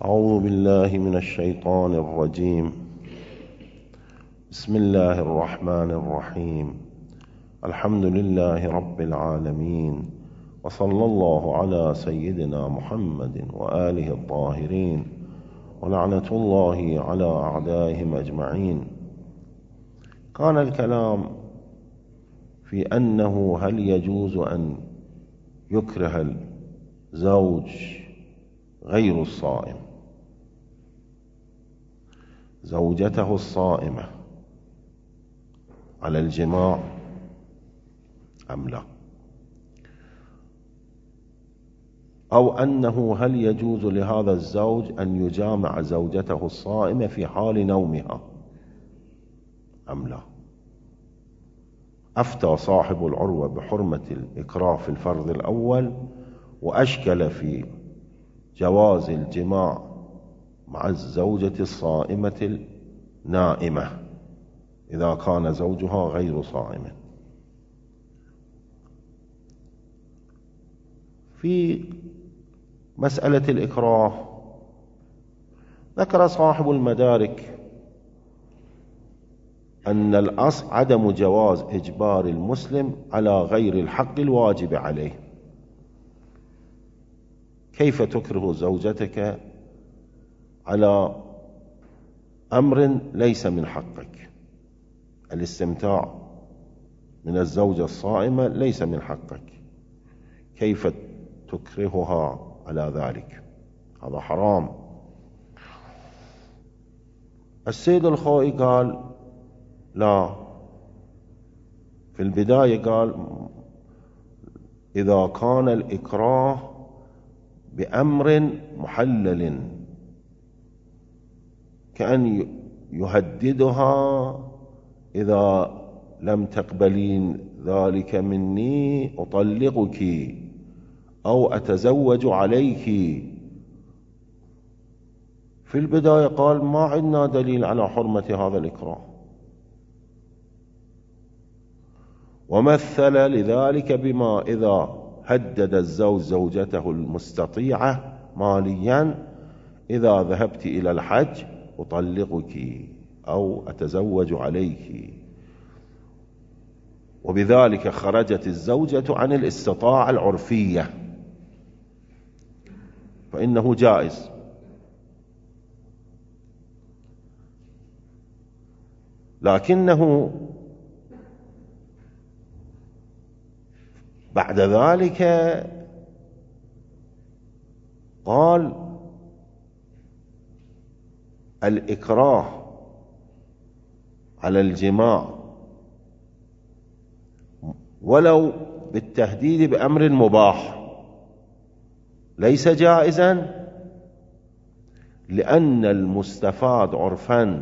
أعوذ بالله من الشيطان الرجيم. بسم الله الرحمن الرحيم. الحمد لله رب العالمين، وصلى الله على سيدنا محمد وآله الطاهرين، ولعنة الله على أعدائهم أجمعين. كان الكلام في أنه هل يجوز أن يكره الزوج غير الصائم زوجته الصائمة على الجماع أم لا، أو أنه هل يجوز لهذا الزوج أن يجامع زوجته الصائمة في حال نومها أم لا. أفتى صاحب العروة بحرمة الإكراه في الفرض الأول، وأشكل في جواز الجماع مع الزوجة الصائمة النائمة إذا كان زوجها غير صائم. في مسألة الإكراه ذكر صاحب المدارك أن الأصل عدم جواز إجبار المسلم على غير الحق الواجب عليه. كيف تكره زوجتك على أمر ليس من حقك؟ الاستمتاع من الزوجة الصائمة ليس من حقك، كيف تكرهها على ذلك؟ هذا حرام. السيد الخوئي قال لا، في البداية قال إذا كان الإكراه بأمر محلل، كأن يهددها إذا لم تقبلين ذلك مني أطلقك أو أتزوج عليك. في البداية قال ما عندنا دليل على حرمة هذا الإكراه، ومثل لذلك بما إذا هدد الزوج زوجته المستطيعة ماليا إذا ذهبت إلى الحج أطلقك أو أتزوج عليك، وبذلك خرجت الزوجة عن الاستطاعة العرفية، فإنه جائز. لكنه بعد ذلك قال الإكراه على الجماع ولو بالتهديد بأمر مباح ليس جائزا، لأن المستفاد عرفا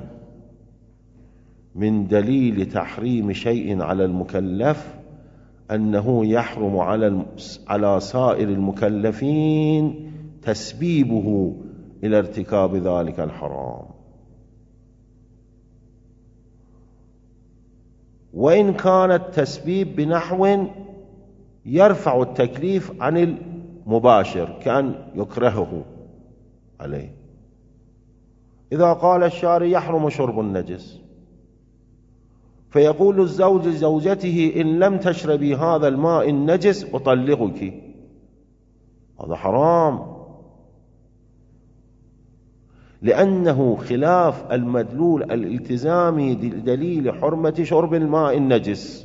من دليل تحريم شيء على المكلف أنه يحرم على سائر المكلفين تسبيبه إلى ارتكاب ذلك الحرام. وإن كان التسبيب بنحو يرفع التكليف عن المباشر كأن يكرهه عليه. إذا قال الشارع يحرم شرب النجس، فيقول الزوج لزوجته إن لم تشربي هذا الماء النجس أطلقك، هذا حرام، لأنه خلاف المدلول الالتزامي دليل حرمة شرب الماء النجس،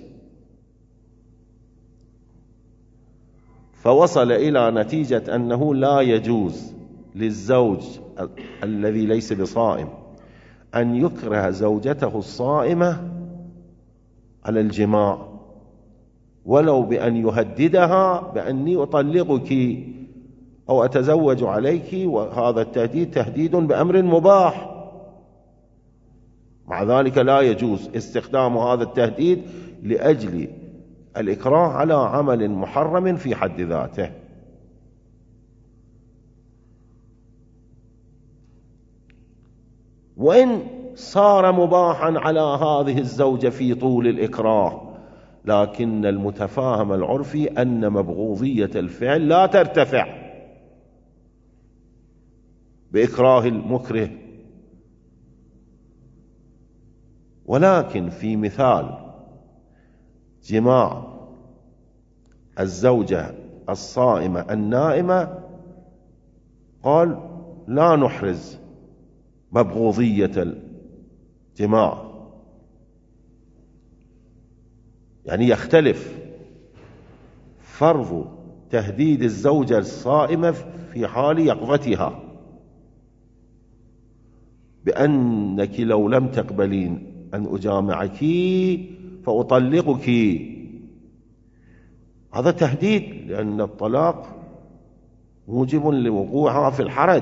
فوصل إلى نتيجة أنه لا يجوز للزوج الذي ليس بصائم أن يكره زوجته الصائمة على الجماع ولو بأن يهددها بأني أطلقك أو أتزوج عليك، وهذا التهديد تهديد بأمر مباح. مع ذلك لا يجوز استخدام هذا التهديد لأجل الإكراه على عمل محرم في حد ذاته. وإن صار مباحا على هذه الزوجة في طول الإكراه، لكن المتفاهم العرفي أن مبغوضية الفعل لا ترتفع، بإكراه المكره. ولكن في مثال جماع الزوجة الصائمة النائمة قال لا نحرز مبغوضية الجماع، يعني يختلف فرض تهديد الزوجة الصائمة في حال يقظتها بأنك لو لم تقبلين أن أجامعك فأطلقك، هذا تهديد، لأن الطلاق موجب لوقوعها في الحرج.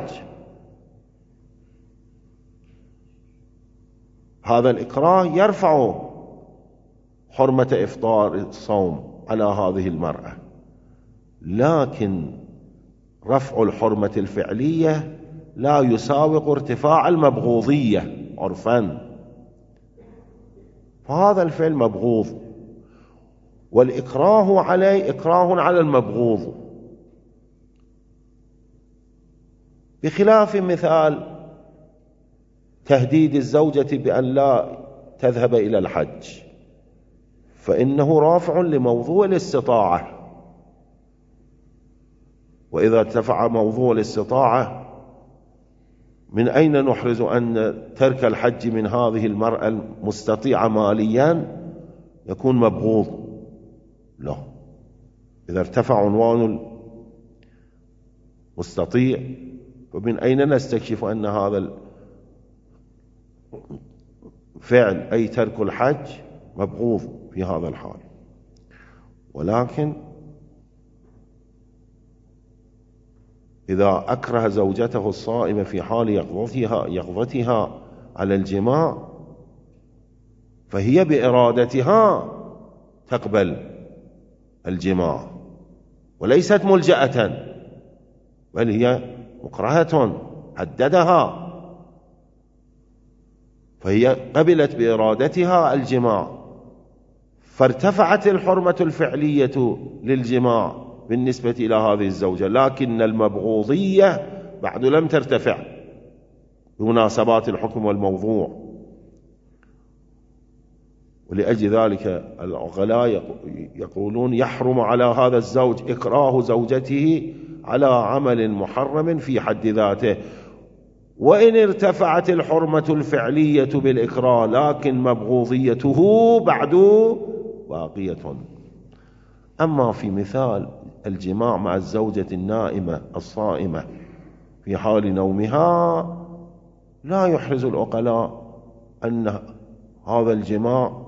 هذا الإكراه يرفع حرمة إفطار الصوم على هذه المرأة، لكن رفع الحرمة الفعلية لا يساوق ارتفاع المبغوضية عرفا، فهذا الفعل مبغوض، والإكراه عليه إكراه على المبغوض، بخلاف مثال تهديد الزوجة بأن لا تذهب إلى الحج، فإنه رافع لموضوع الاستطاعة، وإذا ارتفع موضوع الاستطاعة من أين نحرز أن ترك الحج من هذه المرأة المستطيعة ماليا يكون مبغوض؟ لا، إذا ارتفع عنوان المستطيع فمن أين نستكشف أن هذا الفعل أي ترك الحج مبغوض في هذا الحال؟ ولكن إذا أكره زوجته الصائمة في حال يقظتها على الجماع فهي بإرادتها تقبل الجماع وليست ملجأة، بل هي مكرهة هددها، فهي قبلت بإرادتها الجماع، فارتفعت الحرمة الفعلية للجماع بالنسبة إلى هذه الزوجة، لكن المبغوضية بعد لم ترتفع بمناسبات الحكم والموضوع. ولأجل ذلك العقلاء يقولون يحرم على هذا الزوج إكراه زوجته على عمل محرم في حد ذاته، وإن ارتفعت الحرمة الفعلية بالإكراه لكن مبغوضيته بعد باقية. أما في مثال الجماع مع الزوجة النائمة الصائمة في حال نومها لا يحرز العقلاء أن هذا الجماع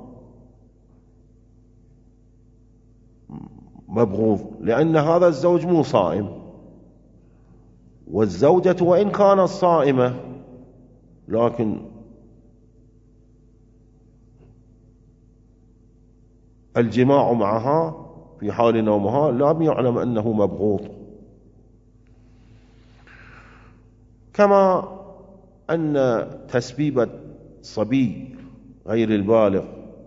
مبغوض، لأن هذا الزوج مو صائم، والزوجة وإن كانت صائمة لكن الجماع معها في حال نومها لم يعلم أنه مبغوض. كما أن تسبيب الصبي غير البالغ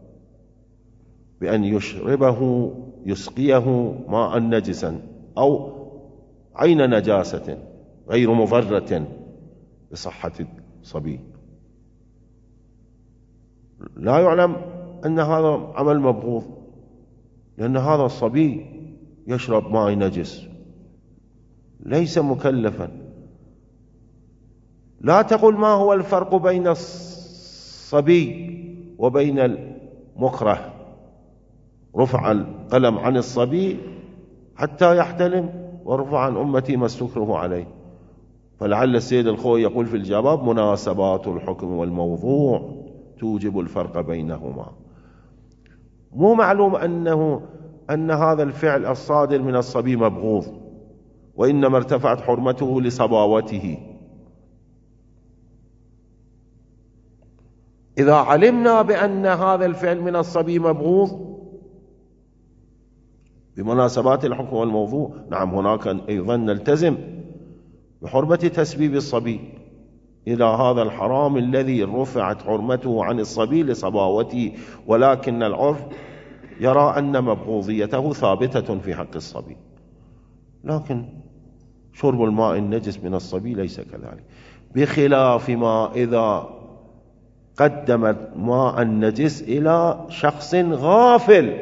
بأن يشربه يسقيه ماء نجسا أو عين نجاسة غير مضرة بصحة الصبي لا يعلم أن هذا عمل مبغوض، لأن هذا الصبي يشرب ماء نجس ليس مكلفا. لا تقل ما هو الفرق بين الصبي وبين المكره، رفع القلم عن الصبي حتى يحتلم ورفع عن أمتي ما استكره عليه. فلعل السيد الخوي يقول في الجواب مناسبات الحكم والموضوع توجب الفرق بينهما. مو معلوم أن هذا الفعل الصادر من الصبي مبغوض، وإنما ارتفعت حرمته لصباوته. إذا علمنا بأن هذا الفعل من الصبي مبغوض بمناسبات الحكم والموضوع، نعم هناك أيضا نلتزم بحرمة تسبيب الصبي إلى هذا الحرام الذي رفعت حرمته عن الصبي لصباوته، ولكن العرف يرى أن مبغوضيته ثابتة في حق الصبي، لكن شرب الماء النجس من الصبي ليس كذلك. بخلاف ما إذا قدم ماء النجس إلى شخص غافل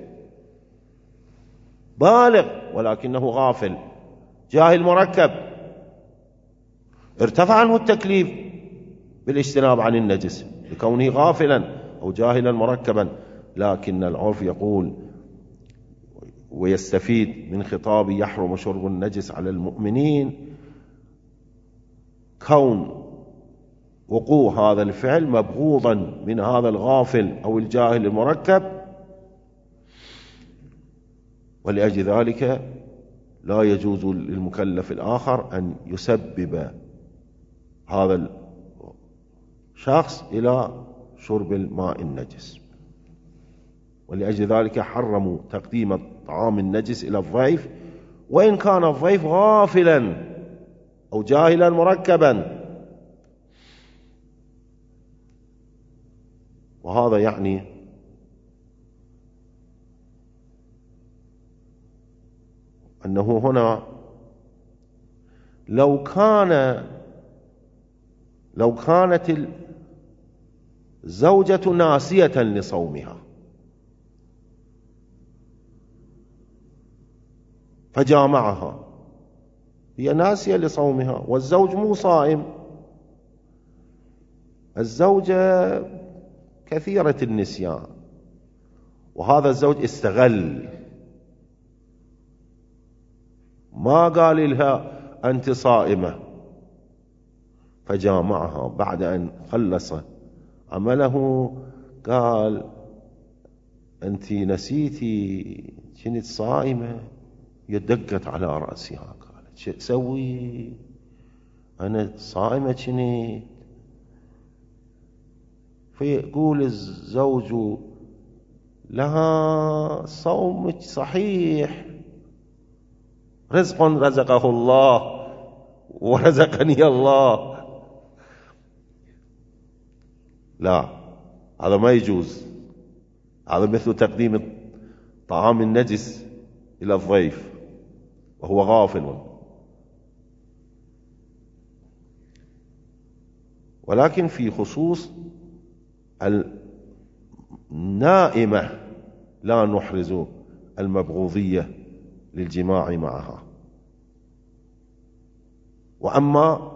بالغ ولكنه غافل جاهل مركب، ارتفع عنه التكليف بالاجتناب عن النجس لكونه غافلا أو جاهلا مركبا، لكن العرف يقول ويستفيد من خطاب يحرم شرب النجس على المؤمنين كون وقوع هذا الفعل مبغوضا من هذا الغافل أو الجاهل المركب، ولأجل ذلك لا يجوز للمكلف الآخر أن يسبب هذا الشخص إلى شرب الماء النجس. ولأجل ذلك حرموا تقديم الطعام النجس إلى الضيف وإن كان الضيف غافلا أو جاهلا مركبا. وهذا يعني أنه هنا لو كانت الزوجة ناسية لصومها فجامعها، هي ناسية لصومها والزوج مو صائم، الزوجة كثيرة النسيان وهذا الزوج استغل، ما قال لها أنت صائمة فجامعها بعد أن خلص عمله، قال أنت نسيتي كنت صائمة، يدقت على رأسها قالت شو أسوي أنا صائمة كنت. فيقول الزوج لها صومك صحيح، رزق رزقه الله ورزقني الله. لا، هذا ما يجوز، هذا مثل تقديم طعام النجس إلى الضيف وهو غافل. ولكن في خصوص النائمة لا نحرز المبغوضية للجماع معها. وأما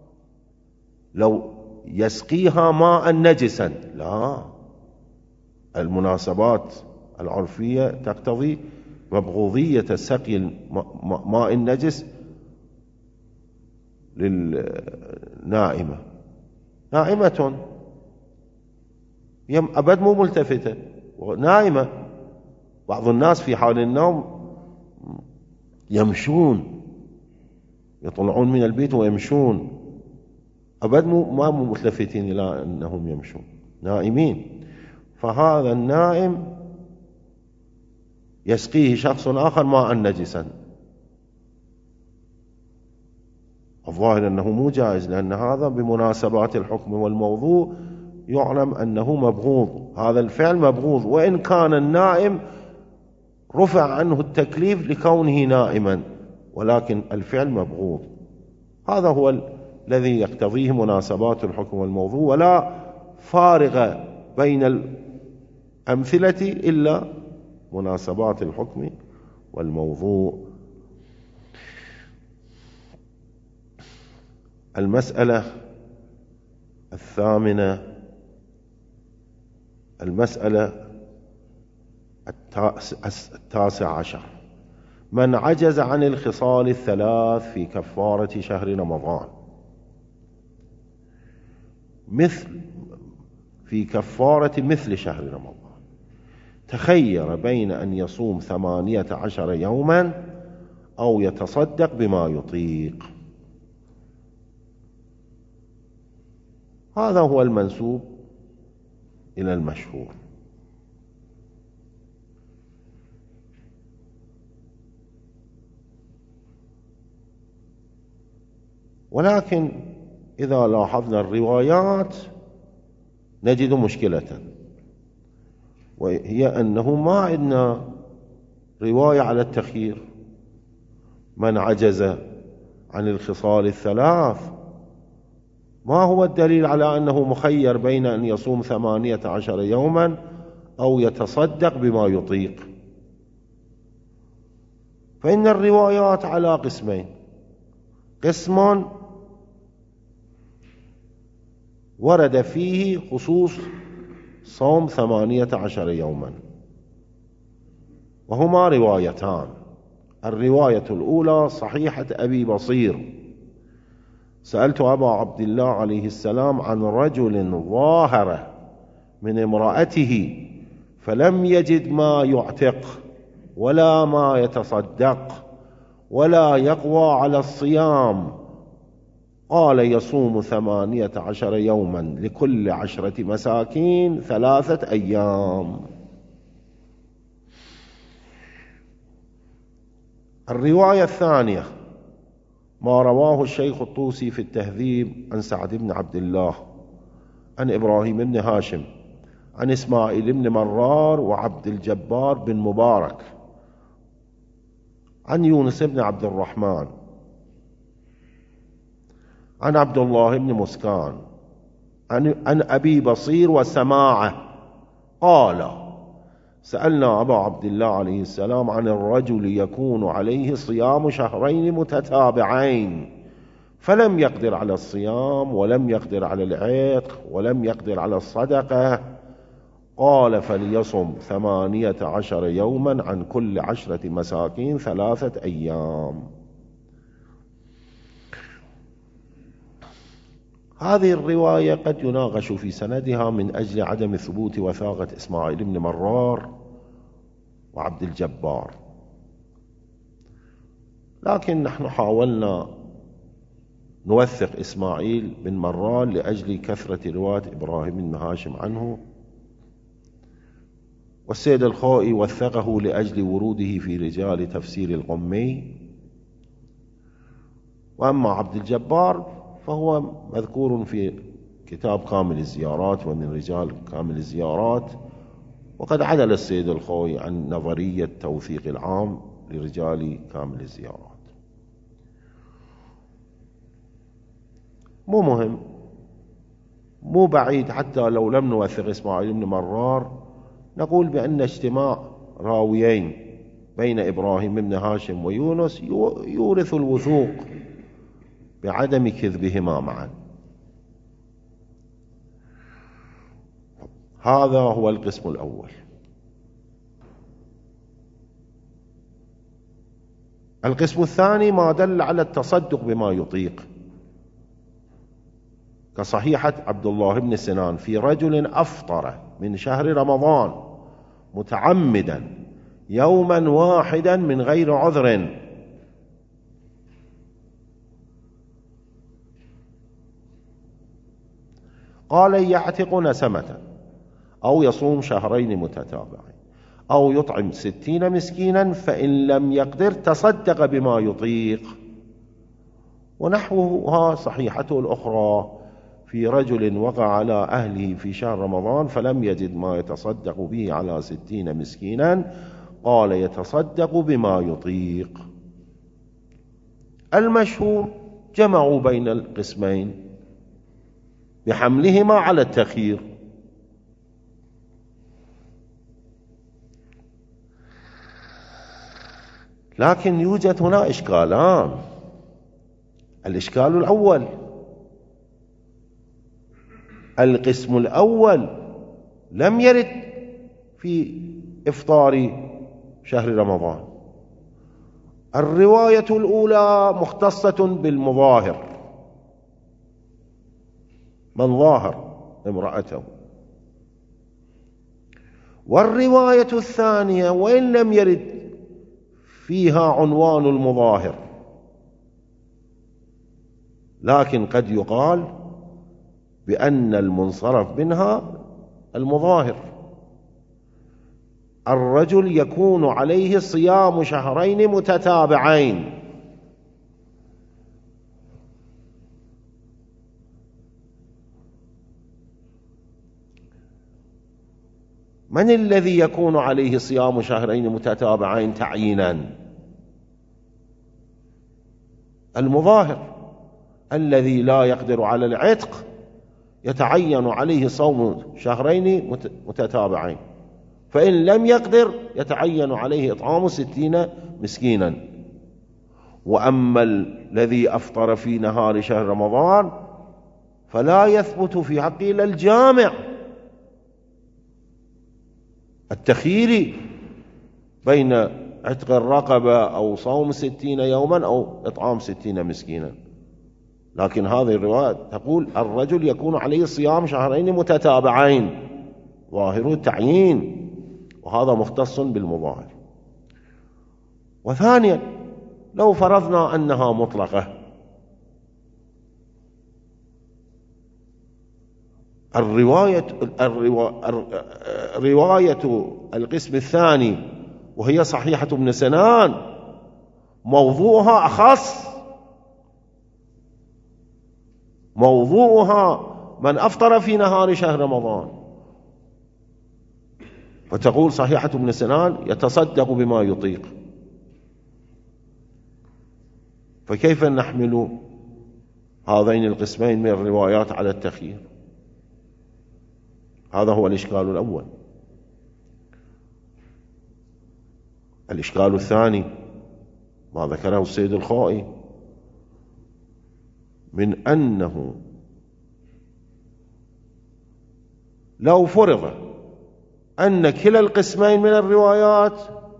لو يسقيها ماء نجسا، لا، المناسبات العرفية تقتضي مبغوضية سقي ماء النجس للنائمة. نائمة أبد مو ملتفتة نائمة. بعض الناس في حال النوم يمشون، يطلعون من البيت ويمشون، أبد ما ملتفتين إلى أنهم يمشون، نائمين. فهذا النائم يسقيه شخص آخر ماء نجسا، الظاهر أنه مو جائز، لأن هذا بمناسبات الحكم والموضوع يعلم أنه مبغوض، هذا الفعل مبغوض وإن كان النائم رفع عنه التكليف لكونه نائما، ولكن الفعل مبغوض. هذا هو الذي يقتضيه مناسبات الحكم والموضوع، ولا فارق بين الأمثلة إلا مناسبات الحكم والموضوع. المسألة الثامنة، المسألة 19، من عجز عن الخصال الثلاث في كفارة شهر رمضان، في كفارة مثل شهر رمضان، تخير بين أن يصوم 18 يوما أو يتصدق بما يطيق. هذا هو المنسوب إلى المشهور. ولكن إذا لاحظنا الروايات نجد مشكلة، وهي أنه ما عندنا رواية على التخيير. من عجز عن الخصال الثلاث ما هو الدليل على أنه مخير بين أن يصوم 18 يوما أو يتصدق بما يطيق؟ فإن الروايات على قسمين: قسم ورد فيه خصوص صوم 18 يوما، وهما روايتان. الرواية الأولى صحيحة أبي بصير: سألت أبا عبد الله عليه السلام عن رجل ظاهر من امرأته فلم يجد ما يعتق ولا ما يتصدق ولا يقوى على الصيام، قال: يصوم 18 يوما لكل 10 مساكين 3 أيام. الرواية الثانية ما رواه الشيخ الطوسي في التهذيب عن سعد بن عبد الله عن إبراهيم بن هاشم عن إسماعيل بن مرار وعبد الجبار بن مبارك عن يونس بن عبد الرحمن عن عبد الله بن مسكان عن أبي بصير وسماعة قال: سألنا أبا عبد الله عليه السلام عن الرجل يكون عليه صيام 2 شهرين متتابعين فلم يقدر على الصيام ولم يقدر على العتق ولم يقدر على الصدقة، قال: فليصم 18 يوما عن كل 10 مساكين 3 أيام. هذه الرواية قد يناقش في سندها من أجل عدم ثبوت وثاقة إسماعيل بن مرار وعبد الجبار، لكن نحن حاولنا نوثق إسماعيل بن مرار لأجل كثرة رواية إبراهيم بن هاشم عنه، والسيد الخوئي وثقه لأجل وروده في رجال تفسير القمي. وأما عبد الجبار فهو مذكور في كتاب كامل الزيارات ومن رجال كامل الزيارات، وقد عدل السيد الخوئي عن نظرية توثيق العام لرجال كامل الزيارات. مو مهم، مو بعيد، حتى لو لم نوثق إسماعيل بن مرار نقول بأن اجتماع راويين بين إبراهيم بن هاشم ويونس يورث الوثوق بعدم كذبهما معا. هذا هو القسم الأول. القسم الثاني ما دل على التصدق بما يطيق، كصحيحة عبد الله بن سنان في رجل أفطر من شهر رمضان متعمدا يوما واحدا من غير عذر، قال: يعتق نسمة أو يصوم 2 شهرين متتابعين أو يطعم 60 مسكينا، فإن لم يقدر تصدق بما يطيق. ونحوها صحيحته الأخرى في رجل وقع على أهله في شهر رمضان فلم يجد ما يتصدق به على 60 مسكينا، قال: يتصدق بما يطيق. المشهور جمعوا بين القسمين بحملهما على التخيير. لكن يوجد هنا إشكالان. الإشكال الأول: القسم الأول لم يرد في إفطار شهر رمضان. الرواية الأولى مختصة بالمظاهر، من ظاهر امرأته. والرواية الثانية وإن لم يرد فيها عنوان المظاهر، لكن قد يقال بأن المنصرف منها المظاهر. الرجل يكون عليه صيام 2 شهرين متتابعين، من الذي يكون عليه صيام 2 شهرين متتابعين تعيينا؟ المظاهر. الذي لا يقدر على العتق يتعين عليه صوم شهرين متتابعين، فإن لم يقدر يتعين عليه إطعام 60 مسكينا. وأما الذي أفطر في نهار شهر رمضان فلا يثبت في حقه إلا الجامع التخييري بين عتق الرقبة أو صوم 60 يوما أو إطعام 60 مسكينا. لكن هذه الرواية تقول الرجل يكون عليه صيام شهرين متتابعين، ظاهر التعيين، وهذا مختص بالمظاهر. وثانيا لو فرضنا أنها مطلقة، رواية القسم الثاني وهي صحيحة ابن سنان موضوعها أخص، موضوعها من أفطر في نهار شهر رمضان، فتقول صحيحة ابن سنان يتصدق بما يطيق. فكيف نحمل هذين القسمين من الروايات على التخيير؟ هذا هو الإشكال الأول. الإشكال الثاني ما ذكره السيد الخائي من أنه لو فرض أن كلا القسمين من الروايات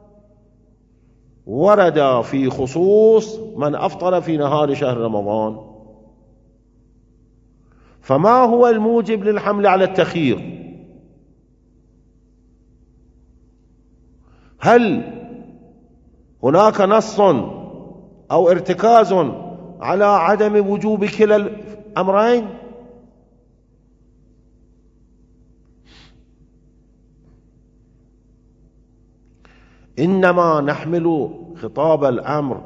ورد في خصوص من أفطر في نهار شهر رمضان، فما هو الموجب للحمل على التخيير؟ هل هناك نص أو ارتكاز على عدم وجوب كلا الأمرين؟ إنما نحمل خطاب الأمر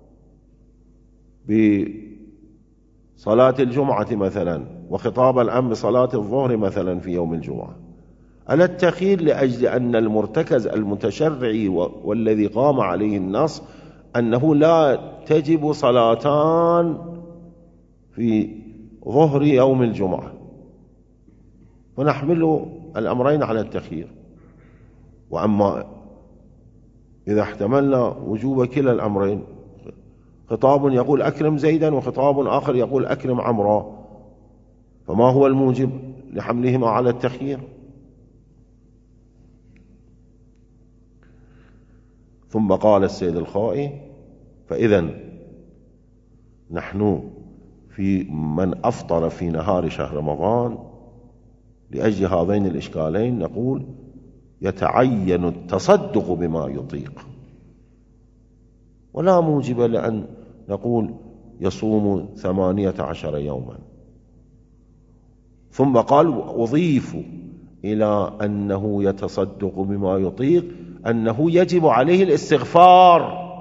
بصلاة الجمعة مثلا وخطاب الأمر بصلاة الظهر مثلا في يوم الجمعة على التخيير، لأجل أن المرتكز المتشرعي والذي قام عليه النص أنه لا تجب صلاتان في ظهر يوم الجمعة، ونحمل الأمرين على التخيير. وأما إذا احتملنا وجوب كلا الأمرين، خطاب يقول أكرم زيدا وخطاب آخر يقول أكرم عمرا، فما هو الموجب لحملهما على التخيير؟ ثم قال السيد الخائي فإذا نحن في من أفطر في نهار شهر رمضان لأجل هذين الإشكالين نقول يتعين التصدق بما يطيق، ولا موجب لأن نقول يصوم 18 يوما. ثم قال أضيف إلى أنه يتصدق بما يطيق أنه يجب عليه الاستغفار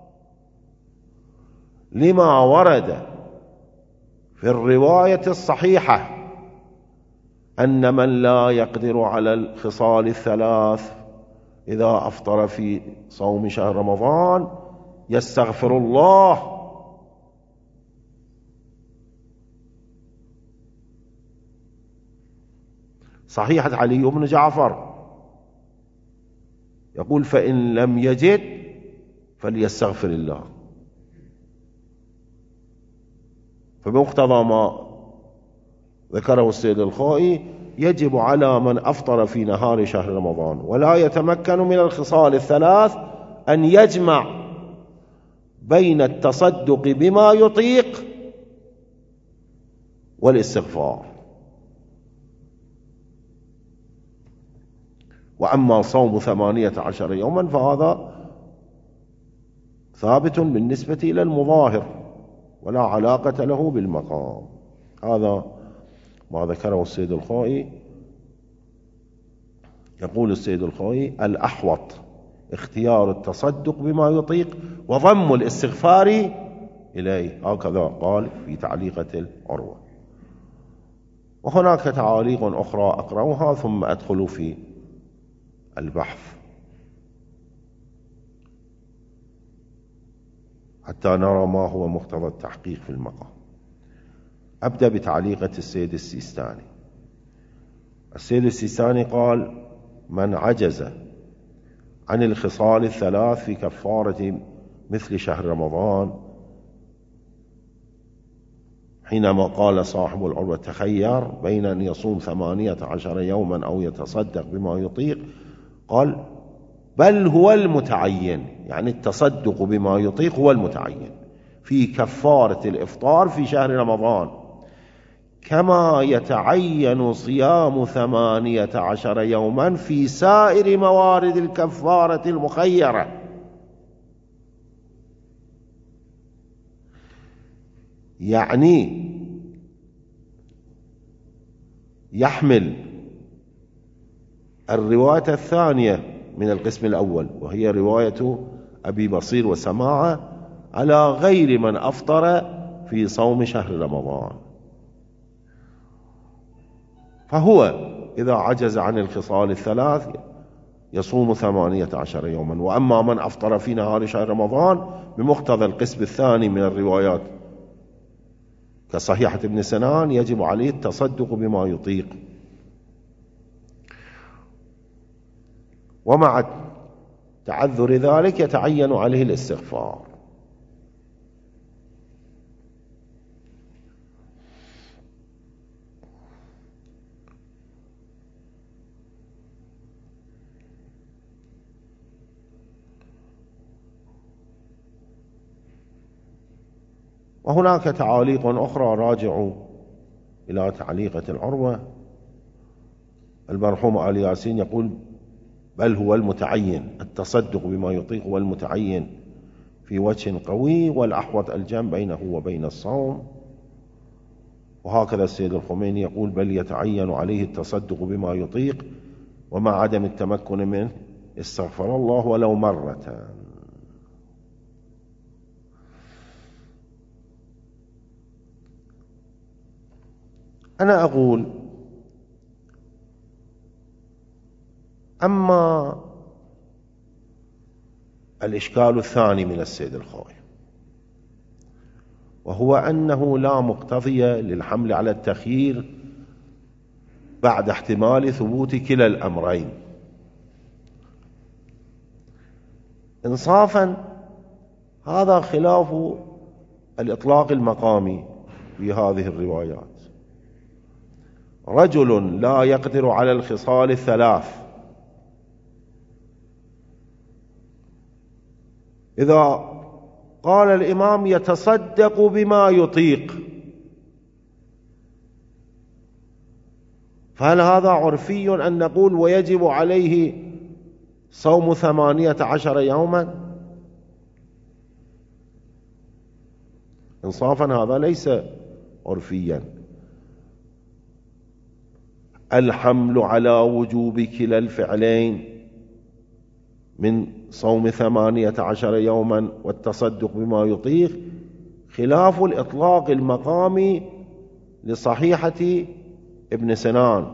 لما ورد في الرواية الصحيحة أن من لا يقدر على الخصال الثلاث إذا أفطر في صوم شهر رمضان يستغفر الله. صحيحة علي بن جعفر يقول فإن لم يجد فليستغفر الله. فبمقتضى ما ذكره السيد الخائي يجب على من أفطر في نهار شهر رمضان ولا يتمكن من الخصال الثلاث أن يجمع بين التصدق بما يطيق والاستغفار. وأما صوم 18 يوما فهذا ثابت بالنسبة إلى المظاهر ولا علاقة له بالمقام. هذا ما ذكره السيد الخائي. يقول السيد الخائي الأحوط اختيار التصدق بما يطيق وضم الاستغفار إليه، هكذا قال في تعليقة العروة. وهناك تعاليق أخرى أقرأها ثم أدخل في البحث حتى نرى ما هو مقتضى التحقيق في المقام. أبدأ بتعليقة السيد السيستاني. السيد السيستاني قال: من عجز عن الخصال الثلاث في كفارة مثل شهر رمضان، حينما قال صاحب العروة: تخير بين أن يصوم 18 يوما أو يتصدق بما يطيق، قال: بل هو المتعين، يعني التصدق بما يطيق هو المتعين في كفارة الإفطار في شهر رمضان، كما يتعين صيام 18 يوما في سائر موارد الكفارة المخيرة. يعني يحمل الرواية الثانية من القسم الأول، وهي رواية أبي بصير وسماعة، على غير من أفطر في صوم شهر رمضان. فهو إذا عجز عن الخصال الثلاث يصوم 18 يوما، وأما من أفطر في نهار شهر رمضان بمقتضى القسم الثاني من الروايات كصحيحة ابن سنان يجب عليه التصدق بما يطيق، ومع تعذر ذلك يتعين عليه الاستغفار. وهناك تعاليق أخرى، راجعوا إلى تعليقة العروة. المرحوم آل ياسين يقول: بل هو المتعين، التصدق بما يطيق هو المتعين في وجه قوي، والأحوط الجمع بينه وبين الصوم. وهكذا السيد الخميني يقول: بل يتعين عليه التصدق بما يطيق، ومع عدم التمكن منه استغفر الله ولو مرة. أنا أقول: أما الإشكال الثاني من السيد الخوي، وهو أنه لا مقتضي للحمل على التخيير بعد احتمال ثبوت كلا الأمرين. إنصافا هذا خلاف الإطلاق المقامي في هذه الروايات. رجل لا يقدر على الخصال الثلاث، إذا قال الإمام يتصدق بما يطيق، فهل هذا عرفي أن نقول ويجب عليه صوم 18 يوما؟ إنصافا هذا ليس عرفيا. الحمل على وجوب كلا الفعلين من صوم 18 يوما والتصدق بما يطيق خلاف الإطلاق المقامي لصحيحة ابن سنان.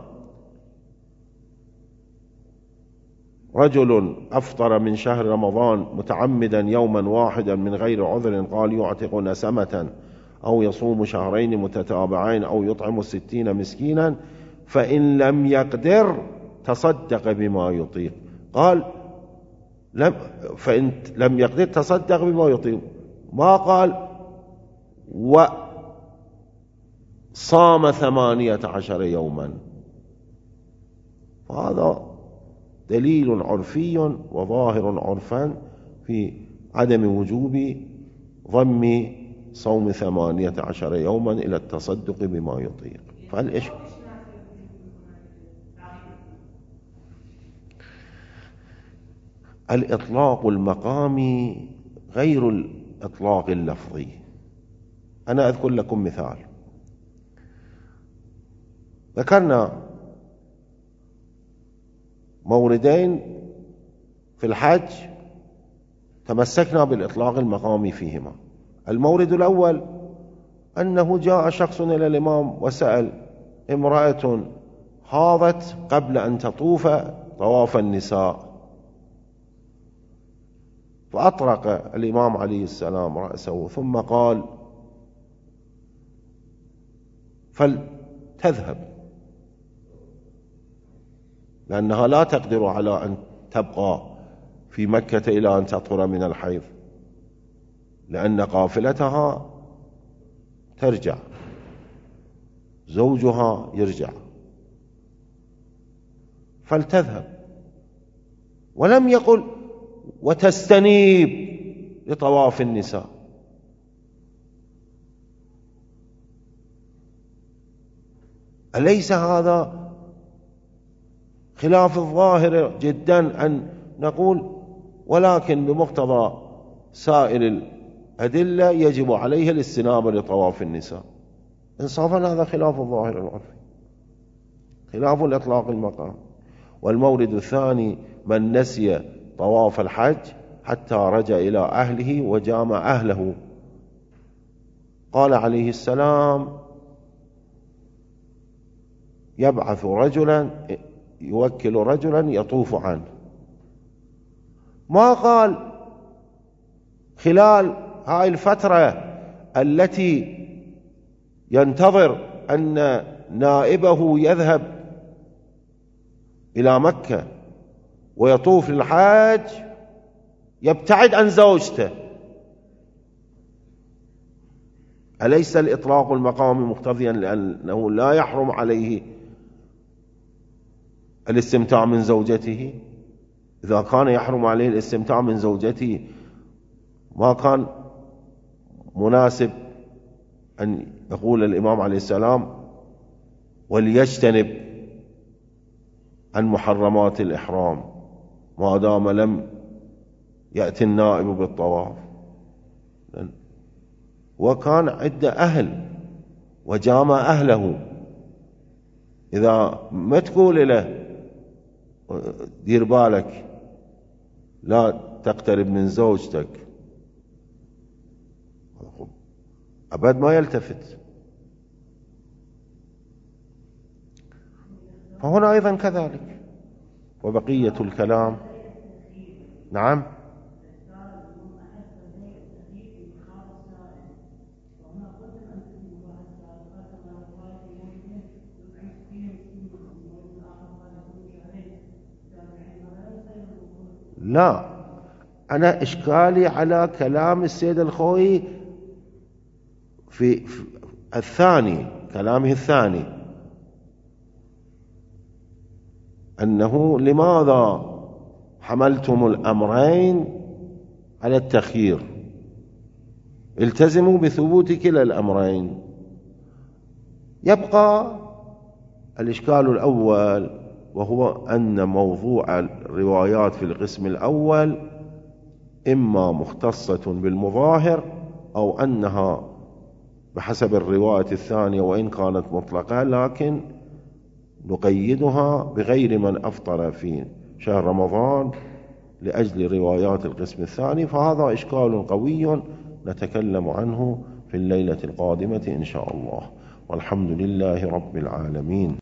رجل أفطر من شهر رمضان متعمدا يوما واحدا من غير عذر، قال يعتق نسمة أو يصوم شهرين متتابعين أو يطعم 60 مسكينا، فإن لم يقدر تصدق بما يطيق. قال فإن لم يقدر تصدق بما يطيق، ما قال وصام 18 يوما. هذا دليل عرفي وظاهر عرفا في عدم وجوب ضم صوم 18 يوما إلى التصدق بما يطيق. فالإيش الإطلاق المقامي غير الإطلاق اللفظي. أنا أذكر لكم مثال. ذكرنا موردين في الحج تمسكنا بالإطلاق المقامي فيهما. المورد الأول أنه جاء شخص إلى الإمام وسأل: امرأة حاضت قبل أن تطوف طواف النساء، فأطرق الإمام عليه السلام رأسه ثم قال: فلتذهب، لأنها لا تقدر على أن تبقى في مكة إلى أن تطهر من الحيض، لأن قافلتها ترجع، زوجها يرجع، فلتذهب. ولم يقل وتستنيب لطواف النساء. أليس هذا خلاف الظاهر جدا أن نقول ولكن بمقتضى سائر الأدلة يجب عليه الاستنابة لطواف النساء؟ إنصافا هذا خلاف الظاهر العرفي، خلاف الإطلاق المقام. والمورد الثاني من نسي طواف الحج حتى رجع إلى أهله وجامع أهله، قال عليه السلام يبعث رجلا يوكل رجلا يطوف عنه. ما قال خلال هاي الفترة التي ينتظر أن نائبه يذهب إلى مكة ويطوف للحاج يبتعد عن زوجته. أليس الإطلاق المقامي مقتضيا لأنه لا يحرم عليه الاستمتاع من زوجته؟ إذا كان يحرم عليه الاستمتاع من زوجته ما كان مناسب أن يقول الإمام عليه السلام وليجتنب عن محرمات الإحرام ما دام لم يأتي النائب بالطواف. وكان عدة أهل وجامع أهله. إذا ما تقول له دير بالك لا تقترب من زوجتك، أبد ما يلتفت. فهنا أيضا كذلك. وبقية الكلام نعم. لا، أنا إشكالي على كلام السيد الخوئي في الثاني، كلامه الثاني، أنه لماذا حملتم الأمرين على التخيير؟ التزموا بثبوت كلا الأمرين. يبقى الإشكال الأول، وهو أن موضوع الروايات في القسم الأول إما مختصة بالمظاهر أو أنها بحسب الرواية الثانية وإن كانت مطلقة، لكن نقيدها بغير من أفطر في شهر رمضان لأجل روايات القسم الثاني. فهذا إشكال قوي نتكلم عنه في الليلة القادمة إن شاء الله، والحمد لله رب العالمين.